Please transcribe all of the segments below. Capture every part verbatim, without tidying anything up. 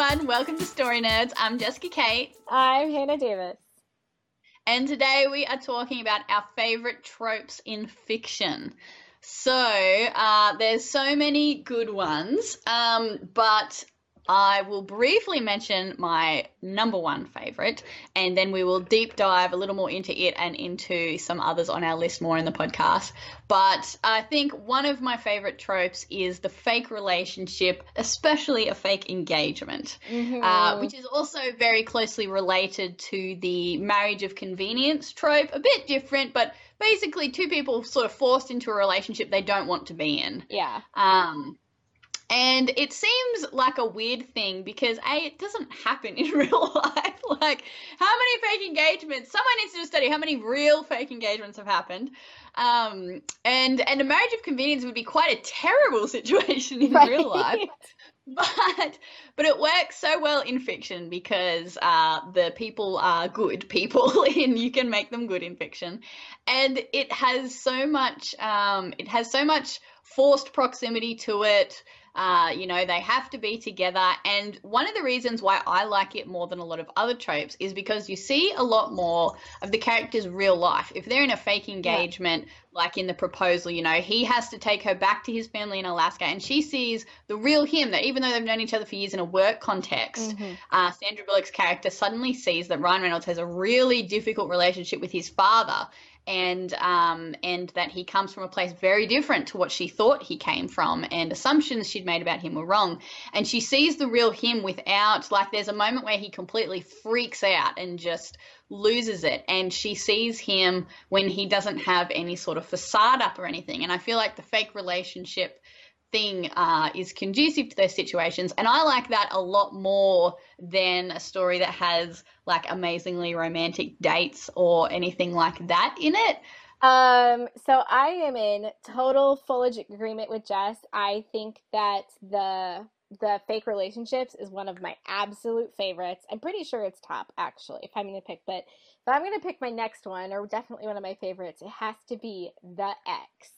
everyone. Welcome to Story Nerds. I'm Jessica Kate. I'm Hannah Davis. And today we are talking about our favorite tropes in fiction. So, uh, there's so many good ones, um, but I will briefly mention my number one favorite, and then we will deep dive a little more into it and into some others on our list more in the podcast. But I think one of my favorite tropes is the fake relationship, especially a fake engagement, Mm-hmm. uh, which is also very closely related to the marriage of convenience trope. A bit different, but basically two people sort of forced into a relationship they don't want to be in. Yeah. Um, and it seems like a weird thing because, A, it doesn't happen in real life. Like, how many fake engagements? Someone needs to study how many real fake engagements have happened. Um, and, and a marriage of convenience would be quite a terrible situation in Right. real life. But but it works so well in fiction because uh, the people are good people and you can make them good in fiction. And it has so much um, it has so much forced proximity to it. Uh, you know, they have to be together. And one of the reasons why I like it more than a lot of other tropes is because you see a lot more of the characters' real life. If they're in a fake engagement, yeah. like in The Proposal, you know, he has to take her back to his family in Alaska and she sees the real him, that even though they've known each other for years in a work context, mm-hmm. uh, Sandra Bullock's character suddenly sees that Ryan Reynolds has a really difficult relationship with his father. And um, and that he comes from a place very different to what she thought he came from, and assumptions she'd made about him were wrong. And she sees the real him without, like, there's a moment where he completely freaks out and just loses it. And she sees him when he doesn't have any sort of facade up or anything. And I feel like the fake relationship thing uh, is conducive to those situations, and I like that a lot more than a story that has like amazingly romantic dates or anything like that in it. Um, so I am in total full agreement with Jess. I think that the the fake relationships is one of my absolute favorites. I'm pretty sure it's top actually if I'm gonna pick, but if I'm gonna pick my next one, or definitely one of my favorites, it has to be The Ex.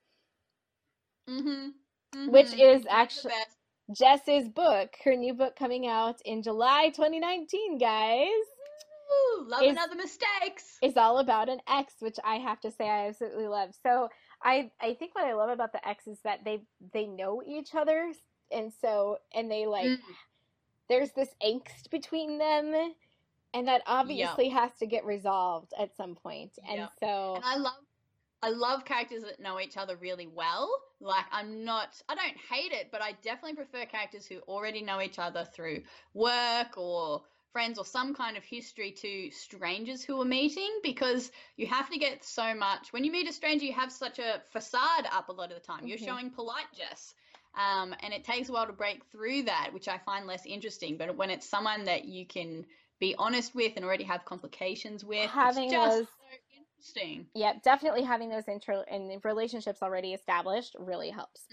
Mm-hmm. Mm-hmm. Which is actually Jess's book, her new book coming out in July twenty nineteen, guys. Ooh, love and Other Mistakes. It's all about an ex, which I have to say I absolutely love. So I I think what I love about the ex is that they they know each other, and so and they like mm. there's this angst between them, and that obviously yep. has to get resolved at some point. And yep. so and I love I love characters that know each other really well. Like, I'm not, I don't hate it, but I definitely prefer characters who already know each other through work or friends or some kind of history to strangers who are meeting, because you have to get so much. When you meet a stranger, you have such a facade up a lot of the time. Mm-hmm. You're showing polite Jess. Um, and it takes a while to break through that, which I find less interesting. But when it's someone that you can be honest with and already have complications with, having it's just those, so interesting. Yeah, definitely having those intro and relationships already established really helps.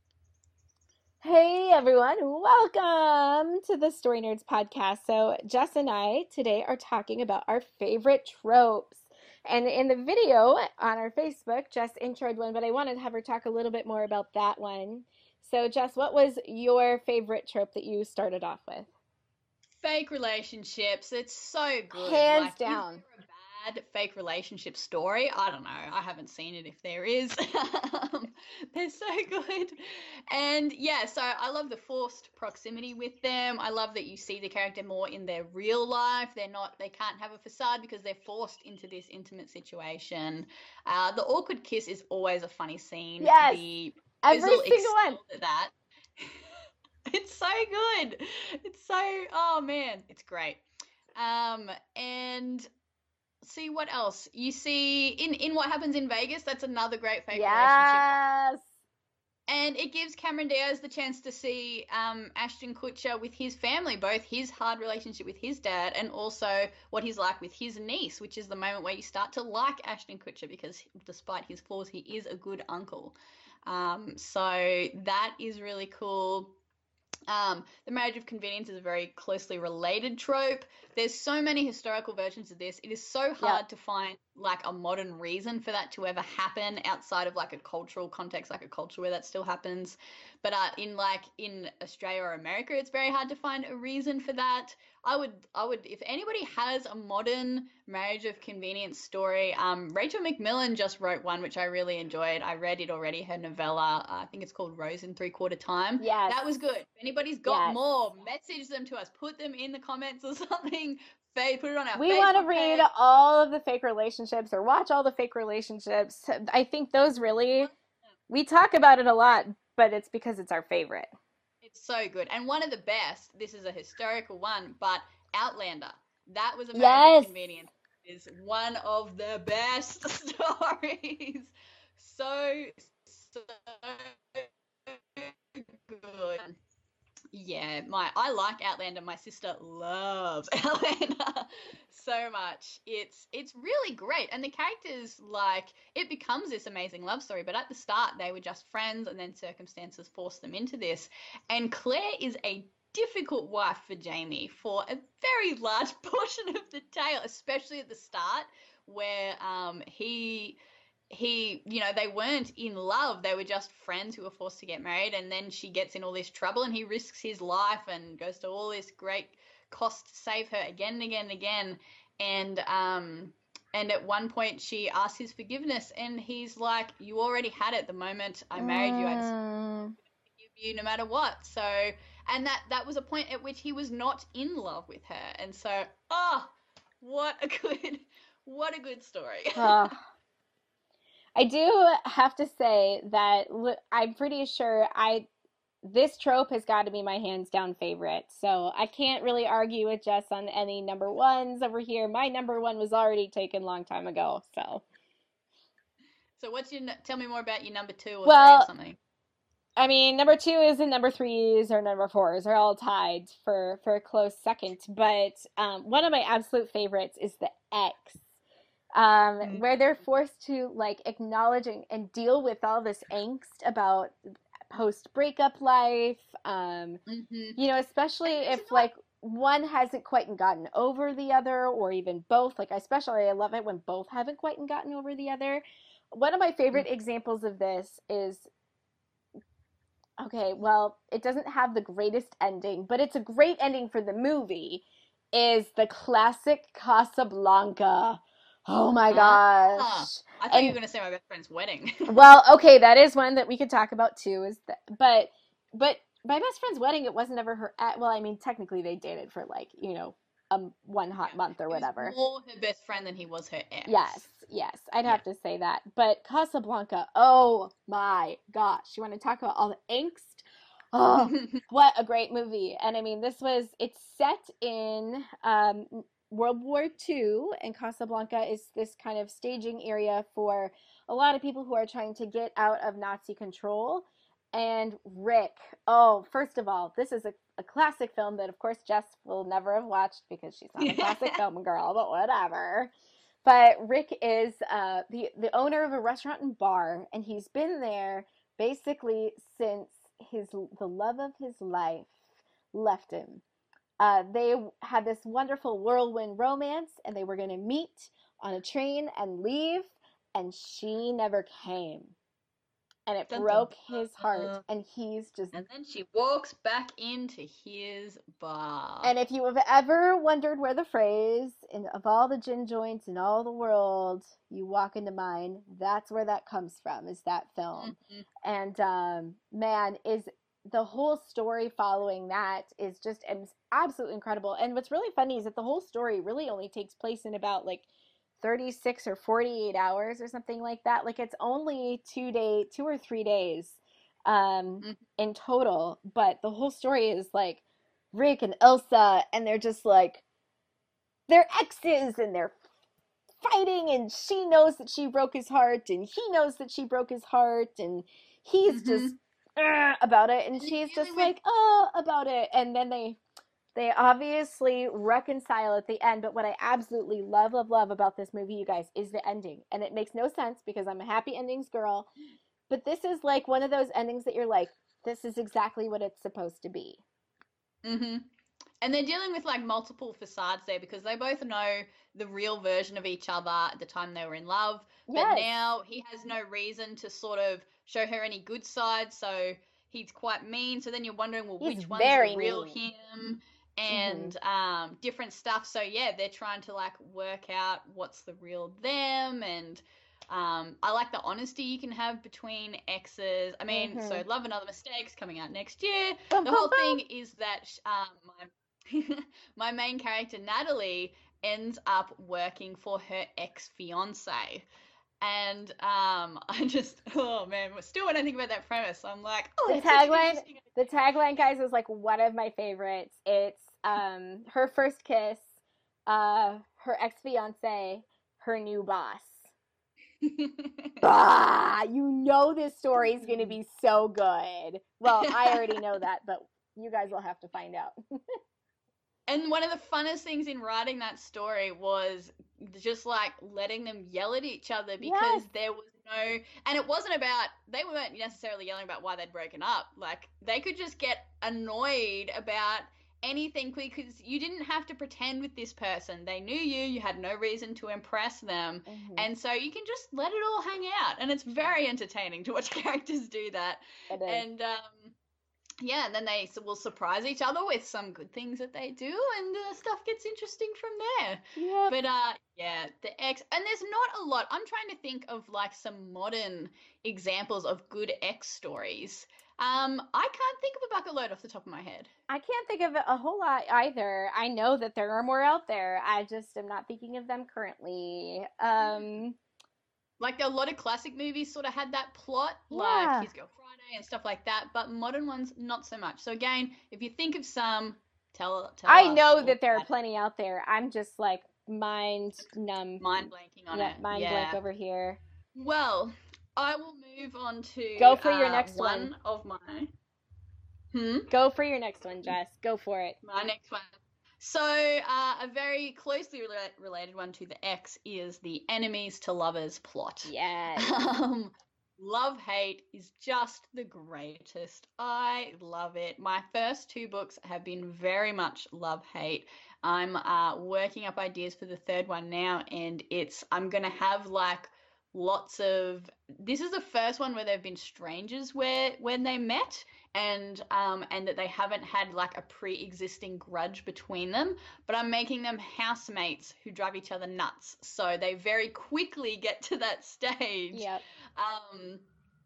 Hey everyone, welcome to the Story Nerds podcast. So Jess and I today are talking about our favorite tropes. And in the video on our Facebook, Jess introed one, but I wanted to have her talk a little bit more about that one. So Jess, what was your favorite trope that you started off with? Fake relationships. It's so good. Hands like, down. Fake relationship story. I don't know. I haven't seen it if there is. um, they're so good. And yeah, so I love the forced proximity with them. I love that you see the character more in their real life. They're not, they can't have a facade because they're forced into this intimate situation. Uh, the awkward kiss is always a funny scene. Yes. The every single one. That. It's so good. It's so, oh man, it's great. Um, and see what else you see in in What Happens in Vegas. That's another great fake yes. relationship, and it gives Cameron Diaz the chance to see um Ashton Kutcher with his family, both his hard relationship with his dad and also what he's like with his niece, which is the moment where you start to like Ashton Kutcher because despite his flaws, he is a good uncle. Um so that is really cool. Um, the marriage of convenience is a very closely related trope. There's so many historical versions of this. It is so Yep. hard to find like a modern reason for that to ever happen outside of like a cultural context, like a culture where that still happens. But uh, in like in Australia or America, it's very hard to find a reason for that. I would, I would, if anybody has a modern marriage of convenience story, um, Rachel McMillan just wrote one which I really enjoyed. I read it already. Her novella, uh, I think it's called Rose in Three Quarter Time. Yes. That was good. If anybody's got Yes. more, message them to us. Put them in the comments or something. Put it on our We Facebook want to read page. all of the fake relationships or watch all the fake relationships. I think those really, we talk about it a lot, but it's because it's our favorite. It's so good. And one of the best, this is a historical one, but Outlander. That was a marriage Yes. of convenience. Is one of the best stories. So, so good. Yeah, my I like Outlander. My sister loves Outlander so much. It's it's really great, and the characters like it becomes this amazing love story. But at the start, they were just friends, and then circumstances forced them into this. And Claire is a difficult wife for Jamie for a very large portion of the tale, especially at the start, where um he he, you know, they weren't in love. They were just friends who were forced to get married. And then she gets in all this trouble and he risks his life and goes to all this great cost to save her again and again and again. And, um, and at one point she asks his forgiveness and he's like, you already had it the moment I married you. I just Mm. forgive you no matter what. So, and that, that was a point at which he was not in love with her. And so, oh, what a good, what a good story. Oh. I do have to say that I'm pretty sure I this trope has got to be my hands down favorite. So I can't really argue with Jess on any number ones over here. My number one was already taken a long time ago. So So what's your tell me more about your number two or three or well, something. I mean, number two is and number threes or number fours are all tied for for a close second. But um, one of my absolute favorites is the X. Um, Mm. where they're forced to like acknowledge and, and deal with all this angst about post breakup life. Um, Mm-hmm. you know, especially if like one hasn't quite gotten over the other, or even both. Like, especially, I love it when both haven't quite gotten over the other. One of my favorite examples of this is okay, well, it doesn't have the greatest ending, but it's a great ending for the movie. Is the classic Casablanca. Oh my Ah, gosh. I thought And you were going to say My Best Friend's Wedding. well, okay, that is one that we could talk about too. Is that, but but my best friend's wedding, it wasn't ever her. At, well, I mean, technically they dated for like you know um one hot Yeah. month or He was whatever. more her best friend than he was her ex. Yes, yes, I'd Yeah. have to say that. But Casablanca, oh my gosh, you want to talk about all the angst? Oh, what a great movie! And I mean, this was it's set in um World War Two, and Casablanca is this kind of staging area for a lot of people who are trying to get out of Nazi control. And Rick, oh, first of all, this is a, a classic film that, of course, Jess will never have watched because she's not a classic film girl, but whatever. But Rick is uh, the the owner of a restaurant and bar, and he's been there basically since his the love of his life left him. Uh, they had this wonderful whirlwind romance, and they were going to meet on a train and leave, and she never came. And it Dun, dun, broke his heart, dun. and he's just. And then she walks back into his bar. And if you have ever wondered where the phrase in, of all the gin joints in all the world, you walk into mine, that's where that comes from, is that film. Mm-hmm. And um, man, is the whole story following that is just absolutely incredible. And what's really funny is that the whole story really only takes place in about like thirty-six or forty-eight hours or something like that. Like it's only two day, two or three days um, Mm-hmm. in total, but the whole story is like Rick and Elsa, and they're just like they're exes, and they're fighting, and she knows that she broke his heart, and he knows that she broke his heart, and he's Mm-hmm. just uh, about it, and, and she's just went, like, oh, about it, and then they they obviously reconcile at the end. But what I absolutely love, love, love about this movie, you guys, is the ending, and it makes no sense because I'm a happy endings girl. But this is like one of those endings that you're like, this is exactly what it's supposed to be. Mm-hmm. And they're dealing with like multiple facades there because they both know the real version of each other at the time they were in love. But Yes. now he has no reason to sort of show her any good side. So he's quite mean. So then you're wondering, well, He's which one's very the real mean. him? And um, different stuff. So yeah, they're trying to like work out what's the real them. And um, I like the honesty you can have between exes. I mean, so Mhm. Love and Other Mistakes coming out next year. Bum, The bum, whole bum. thing is that um, my my main character Natalie ends up working for her ex-fiance. And um, I just, oh man, still when I think about that premise, I'm like, oh, The that's such an tagline, interesting the idea. tagline, guys, is like one of my favorites. It's um her first kiss, uh, her ex fiance, her new boss. Bah! You know this story is going to be so good. Well, I already know that, but you guys will have to find out. And one of the funnest things in writing that story was just like letting them yell at each other because Yes. there was no, and it wasn't about, they weren't necessarily yelling about why they'd broken up. Like they could just get annoyed about anything because you didn't have to pretend with this person. They knew you, you had no reason to impress them. Mhm. And so you can just let it all hang out. And it's very entertaining to watch characters do that. It is. And, um, yeah, and then they s- will surprise each other with some good things that they do, and uh, stuff gets interesting from there. Yep. But uh, yeah, the ex, and there's not a lot. I'm trying to think of like some modern examples of good ex stories. Um, I can't think of a bucket load off the top of my head. I can't think of a whole lot either. I know that there are more out there. I just am not thinking of them currently. Um, Like a lot of classic movies sort of had that plot, yeah. like His Girl Friday and stuff like that, but modern ones not so much. So again, if you think of some, tell tell I us know all that there are about it. plenty out there. I'm just like mind numb. Mind blanking on Yep, it. mind Yeah. blank over here. Well, I will move on to Go for your uh, next one one. of my. Hmm. Go for your next one, Jess. Go for it. My next one. So, uh, a very closely rela- related one to the X is the enemies to lovers plot. Yes. Um, love hate is just the greatest. I love it. My first two books have been very much love hate. I'm uh, working up ideas for the third one now, and it's I'm gonna have like lots of. This is the first one where they've been strangers where when they met, and um and that they haven't had like a pre-existing grudge between them, but I'm making them housemates who drive each other nuts, so they very quickly get to that stage. Yep. um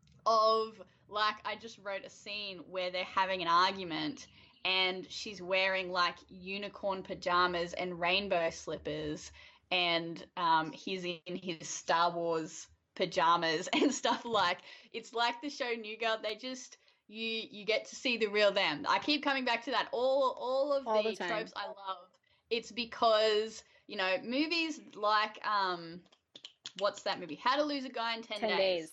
of like I just wrote a scene where they're having an argument and she's wearing like unicorn pajamas and rainbow slippers, and um he's in his Star Wars pajamas and stuff. Like it's like the show New Girl. They just you you get to see the real them. I keep coming back to that. All all of All the the time. tropes I love. It's because, you know, movies like um what's that movie? How to Lose a Guy in ten, Ten days. days.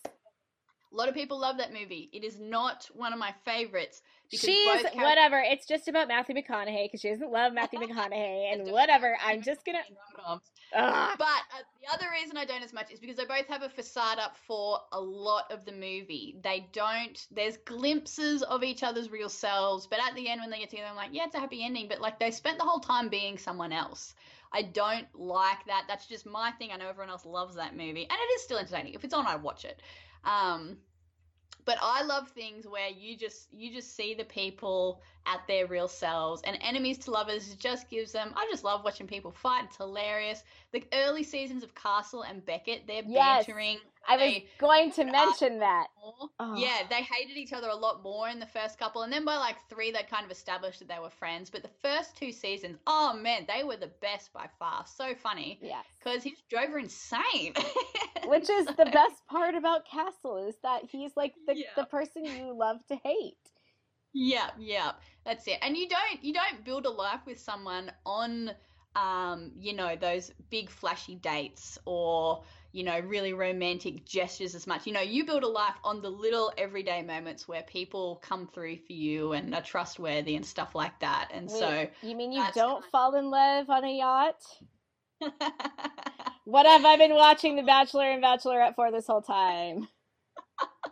A lot of people love that movie. It is not one of my favorites because She's both characters whatever. It's just about Matthew McConaughey because she doesn't love Matthew McConaughey and don't whatever. like I'm just gonna. in rom-coms. Ugh. But uh, the other reason I don't as much is because they both have a facade up for a lot of the movie. They don't, there's glimpses of each other's real selves, but at the end when they get together, I'm like, yeah, it's a happy ending, but like they spent the whole time being someone else. I don't like that. That's just my thing. I know everyone else loves that movie, and it is still entertaining. If it's on, I watch it. Um, but I love things where you just you just see the people at their real selves, and enemies to lovers just gives them. I just love watching people fight. It's hilarious. The early seasons of Castle and Beckett, they're Yes. bantering. I was They going to would mention argue that. more. Oh. Yeah, they hated each other a lot more in the first couple, and then by like three, they kind of established that they were friends. But the first two seasons, oh man, they were the best by far. So funny. Yes. Because he just drove her insane. Which is the best part about Castle is that he's like the, Yeah. the person you love to hate. Yeah, yeah, that's it. And you don't you don't build a life with someone on um, you know, those big flashy dates or, you know, really romantic gestures as much. You know, you build a life on the little everyday moments where people come through for you and are trustworthy and stuff like that. And Wait, so you mean you that's don't kind fall in love on a yacht? of... What have I been watching The Bachelor and Bachelorette for this whole time?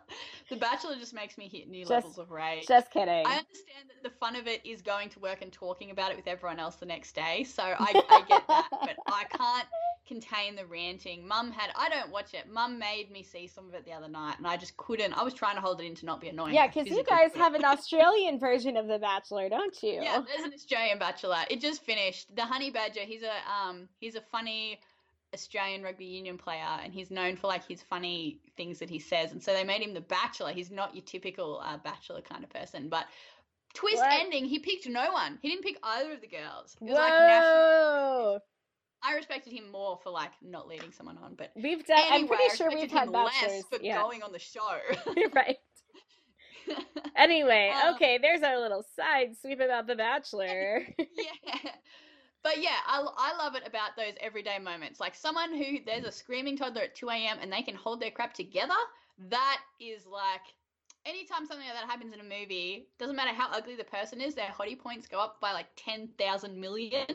The Bachelor just makes me hit new Just, levels of rage. just kidding. I understand that the fun of it is going to work and talking about it with everyone else the next day, so I, I get that, but I can't contain the ranting. Mum had, I don't watch it. Mum made me see some of it the other night, and I just couldn't. I was trying to hold it in to not be annoying. Yeah, because you guys have an Australian version of The Bachelor, don't you? Yeah, there's an Australian Bachelor. It just finished. The Honey Badger, he's a um he's a funny Australian rugby union player, and he's known for like his funny things that he says, and so they made him the Bachelor. He's not your typical uh, Bachelor kind of person, but twist What? ending, he picked no one. He didn't pick either of the girls. It was Whoa! like national. I respected him more for like not leading someone on, but we've done. anyway, I'm pretty I sure we've respected had him bachelors less for yeah. going on the show. Right. Anyway, Um, okay, there's our little side sweep about The Bachelor. Yeah. But yeah, I, I love it about those everyday moments. Like someone who, there's a screaming toddler at two a.m. and they can hold their crap together. That is like, anytime something like that happens in a movie, doesn't matter how ugly the person is, their hottie points go up by like ten thousand million.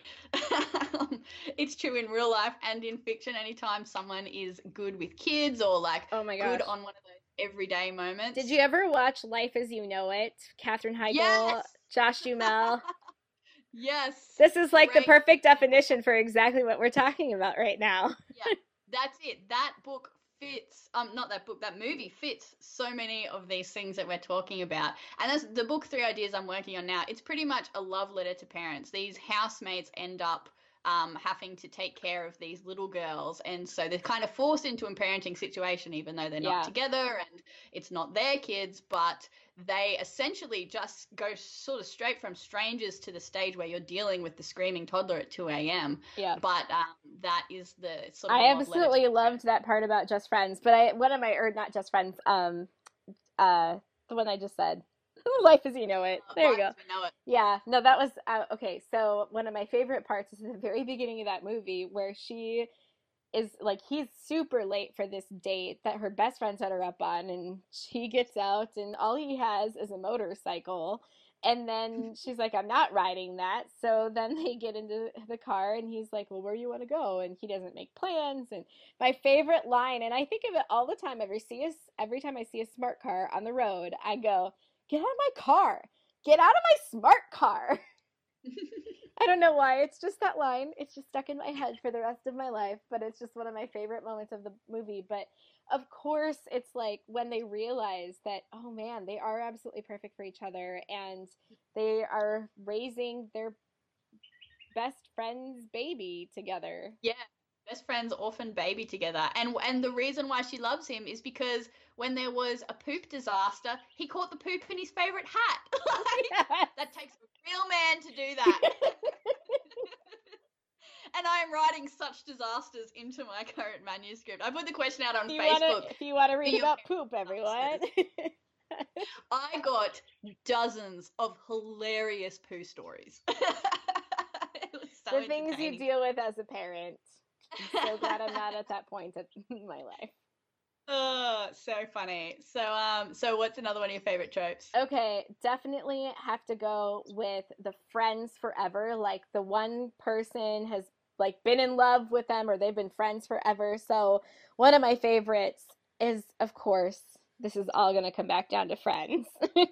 It's true in real life and in fiction. Anytime someone is good with kids or like Oh my good gosh. on one of those everyday moments. Did you ever watch Life as You Know It? Katherine Heigl, Yes. Josh Duhamel. Yes. This is like Great. the perfect definition for exactly what we're talking about right now. Yeah, that's it. That book fits, um, not that book, that movie fits so many of these things that we're talking about. And that's the book, Three Ideas I'm working on now. It's pretty much a love letter to parents. These housemates end up um, having to take care of these little girls. And so they're kind of forced into a parenting situation, even though they're not Yeah. together and it's not their kids, but they essentially just go sort of straight from strangers to the stage where you're dealing with the screaming toddler at two a.m. Yeah. But um, that is the sort of I love letter absolutely to loved parents. that part about Just Friends, but I one of my or not Just Friends, um, uh, the one I just said, Life as You Know It. There you Life go. as we know it. Yeah, no, that was uh, okay. So one of my favorite parts is in the very beginning of that movie where she is like, he's super late for this date that her best friend set her up on, and she gets out, and all he has is a motorcycle. And then she's like, I'm not riding that. So then they get into the car, and he's like, well, where do you want to go? And he doesn't make plans. And my favorite line, and I think of it all the time, every see a, every time I see a smart car on the road, I go, get out of my car. Get out of my smart car. I don't know why. It's just that line. It's just stuck in my head for the rest of my life, but it's just one of my favorite moments of the movie. But of course, it's like when they realize that, oh man, they are absolutely perfect for each other, and they are raising their best friend's baby together. Yeah, best friends, orphan baby together. And and the reason why she loves him is because when there was a poop disaster, he caught the poop in his favorite hat. Like, Yes. that takes a real man to do that. And I am writing such disasters into my current manuscript. I put the question out on If you Facebook. wanna, if you want to read your about favorite poop, everyone. I got dozens of hilarious poo stories. It was so The things you entertaining. deal with as a parent. I'm so glad I'm not at that point in my life. Oh, so funny. So, um, so what's another one of your favorite tropes? Okay, definitely have to go with the friends forever. Like the one person has like been in love with them, or they've been friends forever. So one of my favorites is, of course, this is all gonna come back down to Friends.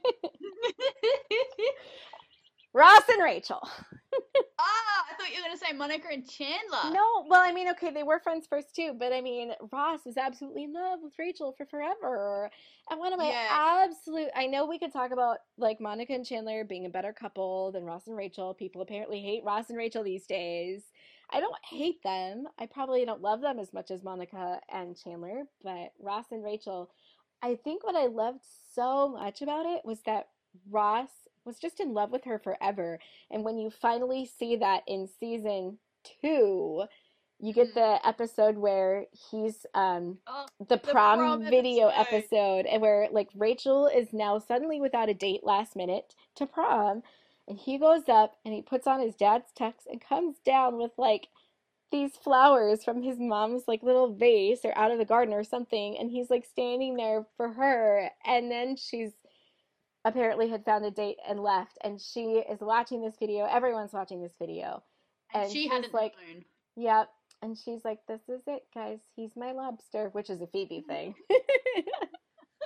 Ross and Rachel. Ah, I thought you were going to say Monica and Chandler. No, well, I mean, okay, they were friends first too, but I mean, Ross was absolutely in love with Rachel for forever. And one of my Yeah. absolute, I know we could talk about like Monica and Chandler being a better couple than Ross and Rachel. People apparently hate Ross and Rachel these days. I don't hate them. I probably don't love them as much as Monica and Chandler, but Ross and Rachel, I think what I loved so much about it was that Ross was just in love with her forever. And when you finally see that in season two, you get the episode where he's um Oh, the the prom prom video episode. episode, and where like Rachel is now suddenly without a date last minute to prom, and he goes up and he puts on his dad's tux and comes down with like these flowers from his mom's like little vase or out of the garden or something, and he's like standing there for her, and then she's apparently had found a date and left, and she is watching this video, everyone's watching this video, And and she she's hadn't like, known. yep, and she's like, this is it, guys, he's my lobster, which is a Phoebe thing.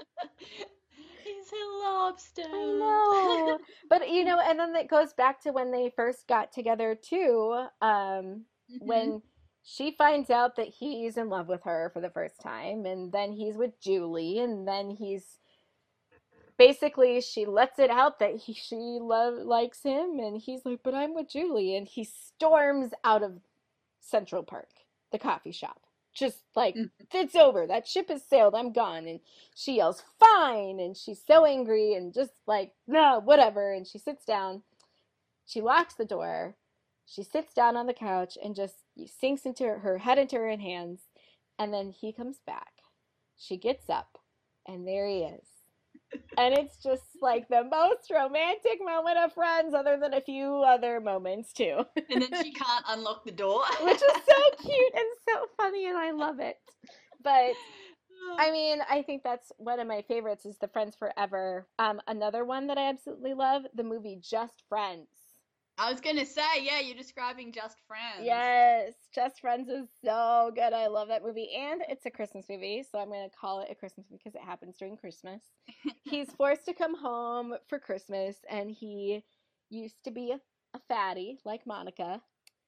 He's a lobster. I know. But you know, and then it goes back to when they first got together too. Um, hmm when she finds out that he's in love with her for the first time, and then he's with Julie, and then he's basically she lets it out that he, she love likes him, and he's like, "But I'm with Julie," and he storms out of Central Park, the coffee shop. Just like, it's over. That ship has sailed. I'm gone. And she yells, fine. And she's so angry and just like, no, whatever. And she sits down. She locks the door. She sits down on the couch and just sinks into her, her head into her hands. And then he comes back. She gets up. And there he is. And it's just like the most romantic moment of Friends, other than a few other moments too. And then she can't unlock the door. Which is so cute and so funny, and I love it. But I mean, I think that's one of my favorites is the Friends Forever. Um, another one that I absolutely love, the movie Just Friends. I was gonna say, yeah, you're describing Just Friends. Yes, Just Friends is so good. I love that movie, and it's a Christmas movie, so I'm gonna call it a Christmas movie because it happens during Christmas. He's forced to come home for Christmas, and he used to be a, a fatty like Monica.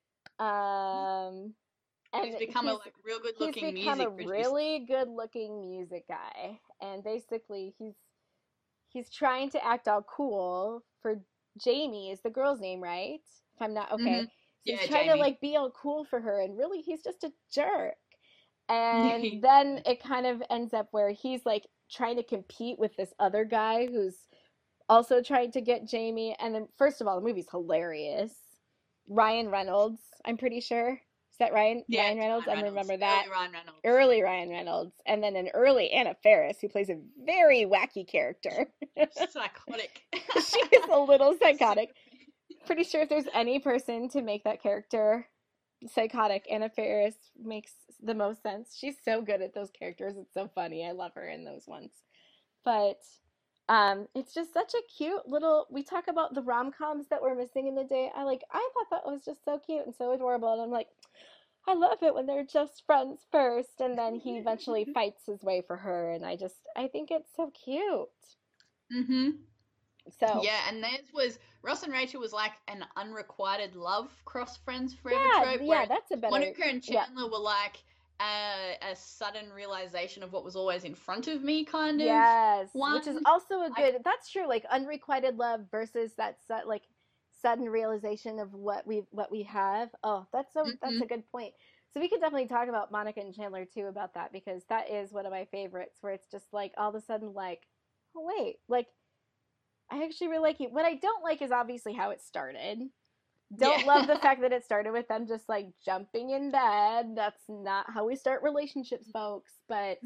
Um, and He's become he's a like real good he's looking become a music producer. really good looking music guy, and basically he's he's trying to act all cool for Jamie is the girl's name, right? If I'm not okay. hmm So Yeah, he's trying to Jamie. like be all cool for her, and really he's just a jerk. And then it kind of ends up where he's like trying to compete with this other guy who's also trying to get Jamie. And then first of all, the movie's hilarious. Ryan Reynolds, I'm pretty sure. Is that Ryan? Yeah, Ryan Reynolds? Ryan I Reynolds. remember that. Early Ryan Reynolds. Early Ryan Reynolds, and then an early Anna Faris who plays a very wacky character. Psychotic. She is a little psychotic. Pretty sure if there's any person to make that character psychotic, Anna Faris makes the most sense. She's so good at those characters. It's so funny. I love her in those ones. But um, it's just such a cute little. We talk about the rom coms that we're missing in the day. I like. I thought that was just so cute and so adorable, and I'm like, I love it when they're just friends first, and then he eventually fights his way for her, and I just I think it's so cute. hmm So Yeah, and theirs was Ross and Rachel was like an unrequited love cross friends forever yeah, trope, yeah, whereas that's a better Monica and yeah. Chandler were like a, a sudden realization of what was always in front of me kind of Yes, one. which is also a Like, good. That's true. Like unrequited love versus that su- like sudden realization of what we what we have. Oh, that's so that's hmm a good point. So we could definitely talk about Monica and Chandler too about that because that is one of my favorites where it's just like all of a sudden like, oh wait, like I actually really like it. What I don't like is obviously how it started. Don't love the yeah. fact that it started with them just like jumping in bed. That's not how we start relationships, folks. But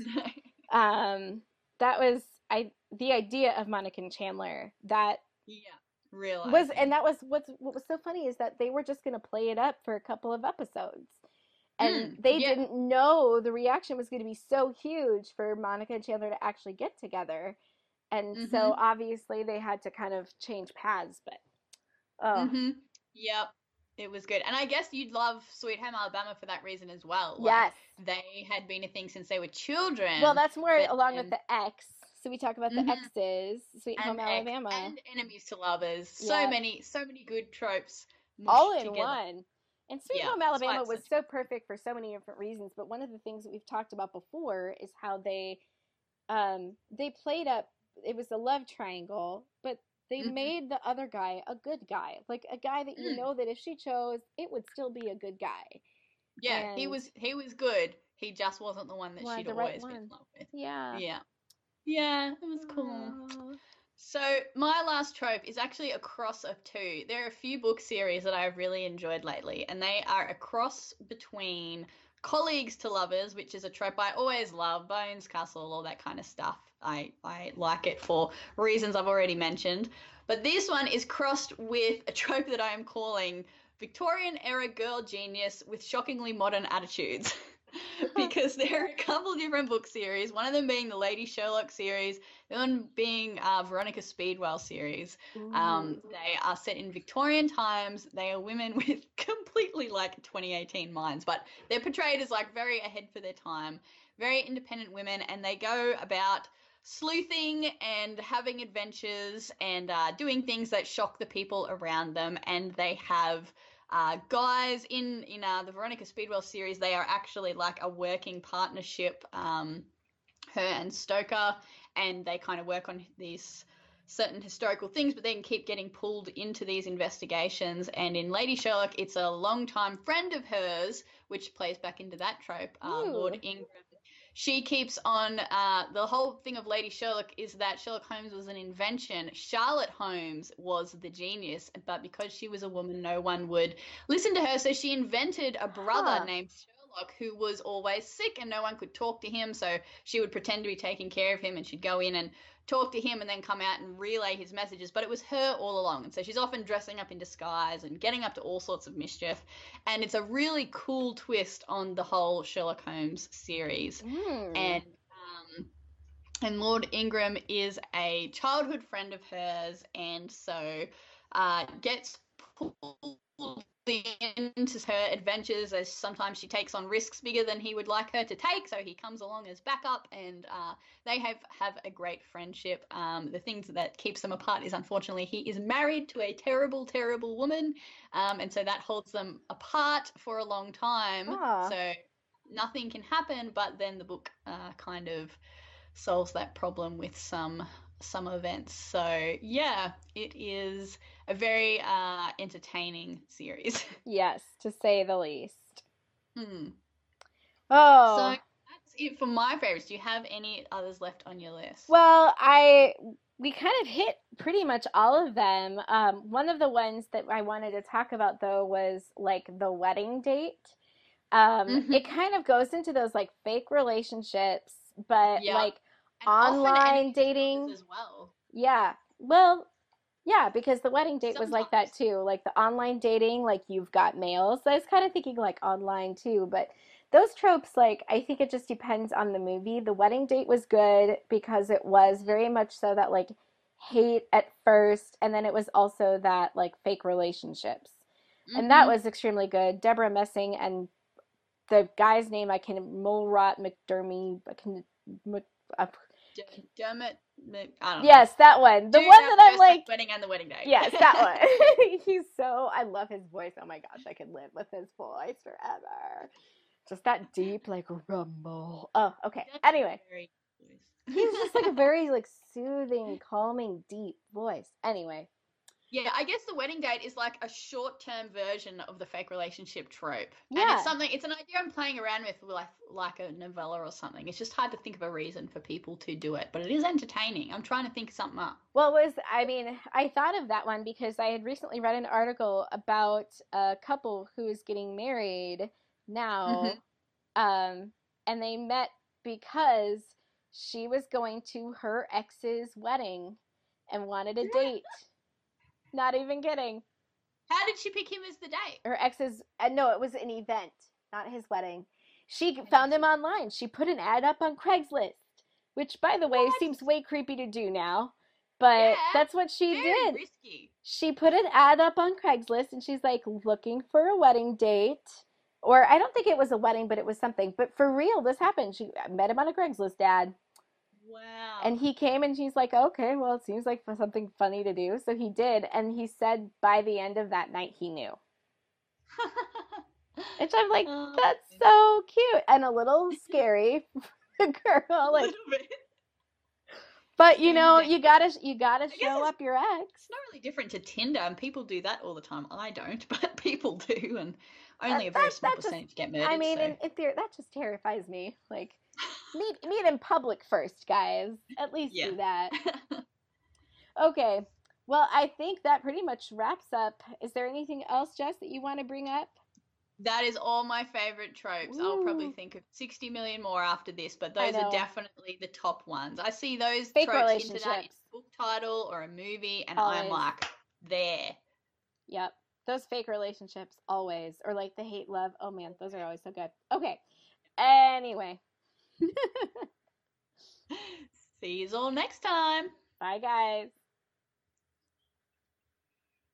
um that was I the idea of Monica and Chandler that Yeah, was and realizing. that was what's what was so funny is that they were just going to play it up for a couple of episodes and Mm, they yeah. didn't know the reaction was going to be so huge for Monica and Chandler to actually get together, and so hmm obviously they had to kind of change paths. But oh hmm Yep. It was good. And I guess you'd love Sweet Home Alabama for that reason as well. Like yes, they had been a thing since they were well children, that's more but along with then the X. So we talk about the hmm X's, Sweet and Home ex Alabama. and enemies to lovers. So Yeah, many, so many good tropes all mushed in together. one. And Sweet Yeah, Home that's why Alabama it's was such so perfect for so many different reasons. But one of the things that we've talked about before is how they um they played up it was a love triangle, but they a hmm made the other guy a good guy. Like a guy that you mm, know that if she chose, it would still be a good guy. yeah, he And was he was good. He just wasn't the one that wanted she'd the right always been in one. love with. Yeah. Yeah. Yeah, it was cool. Oh. So my last trope is actually a cross of two. There are a few book series that I've really enjoyed lately, and they are a cross between colleagues to lovers, which is a trope I always love, Bones, Castle, all that kind of stuff. I I like it for reasons I've already mentioned. But this one is crossed with a trope that I am calling Victorian era girl genius with shockingly modern attitudes. Because there are a couple different book series, one of them being the Lady Sherlock series, the one being uh, Veronica Speedwell series. Um, Ooh. they are set in Victorian times. They are women with completely like twenty eighteen minds, but they're portrayed as like very ahead for their time, very independent women, and they go about sleuthing and having adventures and uh, doing things that shock the people around them. And they have uh, guys in in uh, the Veronica Speedwell series. They are actually like a working partnership, um, her and Stoker, and they kind of work on these certain historical things, but then keep getting pulled into these investigations. And in Lady Sherlock, it's a longtime friend of hers, which plays back into that trope, uh, Lord Ooh. Ingram. She keeps on, uh, the whole thing of Lady Sherlock is that Sherlock Holmes was an invention. Charlotte Holmes was the genius, but because she was a woman, no one would listen to her. So she invented a brother Huh. named Sherlock who was always sick and no one could talk to him. So she would pretend to be taking care of him, and she'd go in and talk to him and then come out and relay his messages. But it was her all along. And so she's often dressing up in disguise and getting up to all sorts of mischief. And it's a really cool twist on the whole Sherlock Holmes series. Mm. And um, and Lord Ingram is a childhood friend of hers, and so uh, gets pulled into her adventures as sometimes she takes on risks bigger than he would like her to take, so he comes along as backup, and uh, they have have a great friendship. Um, the things that keeps them apart is, unfortunately, he is married to a terrible, terrible woman, um, and so that holds them apart for a long time. Aw. So nothing can happen, but then the book uh, kind of solves that problem with some some events. So yeah, it is a very uh, entertaining series. Yes, to say the least. Hmm. Oh. So that's it for my favorites. Do you have any others left on your list? Well, I we kind of hit pretty much all of them. Um, one of the ones that I wanted to talk about though was like The Wedding Date. Um, Mm-hmm. it kind of goes into those like fake relationships, but Yeah, like and often online enemies to dating. lovers as well. Yeah. Well, yeah, because The Wedding Date was like that Sometimes. too. Like the online dating, like you've got mail. So I was kind of thinking like online too, but those tropes, like I think it just depends on the movie. The Wedding Date was good because it was very much so that like hate at first, and then it was also that like fake relationships. And that Mm-hmm. was extremely good. Deborah Messing and the guy's name I can Mulrat McDermott. I can, uh, D- Dermot, Mc- I don't know. yes, that one. The Dude, one have that I'm first like, wedding and the wedding day. yes, that one. He's so, I love his voice. Oh my gosh, I could live with his voice forever. Just that deep, like rumble. Oh, okay. That's Anyway, a very he's voice. just like a very like soothing, calming, deep voice. Anyway, Yeah, I guess the wedding date is like a short-term version of the fake relationship trope. And it's yeah. something, it's an idea I'm playing around with like like a novella or something. It's just hard to think of a reason for people to do it, but it is entertaining. I'm trying to think something up. Well, it was, I mean, I thought of that one because I had recently read an article about a couple who is getting married Hmm. now. Um, and they met because she was going to her ex's wedding and wanted a date. Not even kidding. How did she pick him as the date? Her ex's, uh, no, it was an event, not his wedding. She An found him exit. online. She put an ad up on Craigslist, which, by the way, What? seems way creepy to do now, but Yeah, that's what she very did. risky. She put an ad up on Craigslist and she's like looking for a wedding date. Or I don't think it was a wedding, but it was something. But for real, this happened. She met him on a Craigslist ad. Wow. And he came and she's like, okay, well, it seems like something funny to do. So he did. And he said by the end of that night, he knew. Which I'm like, Oh, that's so cute and a little scary for the girl. a Like, little bit. but you Going to know, date. you gotta you gotta I guess show it's, up your ex. it's not really different to Tinder, and people do that all the time. I don't, but people do, and That only a very that small that just, percentage get I murdered. mean, So in, in theory, that just terrifies me. Like, meet meet in public first, guys. At least yeah. do that. Okay. Well, I think that pretty much wraps up. Is there anything else, Jess, that you want to bring up? That is all my favorite tropes. I'll probably Ooh, think of sixty million more after this, but I those are know. definitely the top ones. I see those Fake tropes into that in relationships, a book title or a movie, and I'm always. like, there. Yep. Those fake relationships, always. Or like the hate love. Oh man, those are always so good. Okay. Anyway, See you all next time. bye, guys.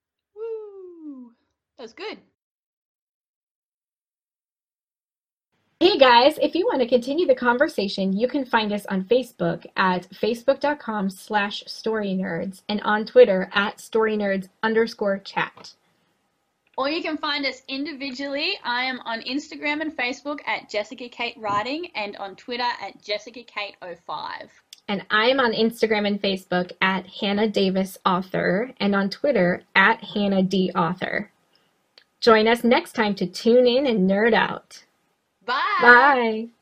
Woo! That was good. Hey guys, if you want to continue the conversation, you can find us on Facebook at facebook.com slash storynerds and on Twitter at storynerds underscore chat. Or you can find us individually. I am on Instagram and Facebook at Jessica Kate Writing and on Twitter at Jessica Kate oh five. And I'm on Instagram and Facebook at Hannah Davis Author and on Twitter at Hannah D Author. Join us next time to tune in and nerd out. Bye. Bye.